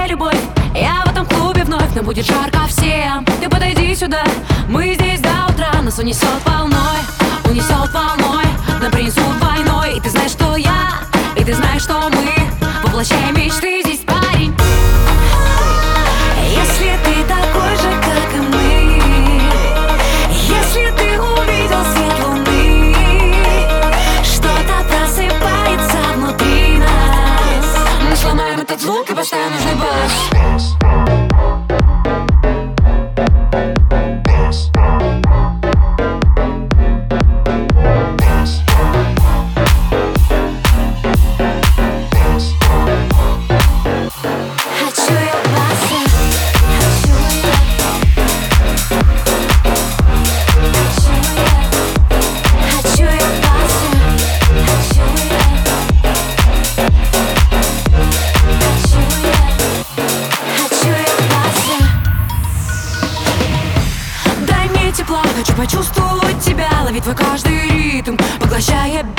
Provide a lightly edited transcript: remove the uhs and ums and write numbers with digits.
любовь. Я в этом клубе вновь, нам будет жарко всем. Ты подойди сюда, мы здесь до утра. Нас унесет волной, нам принесут войной. И ты знаешь, что я, и ты знаешь, что мы воплощаем мечты здесь, парень. Если ты такой же, как и мы, если ты увидел свет луны, что-то просыпается внутри нас. Мы сломаем этот звук и поставим нужный бас. Хочу почувствовать тебя, ловить твой каждый ритм, поглощая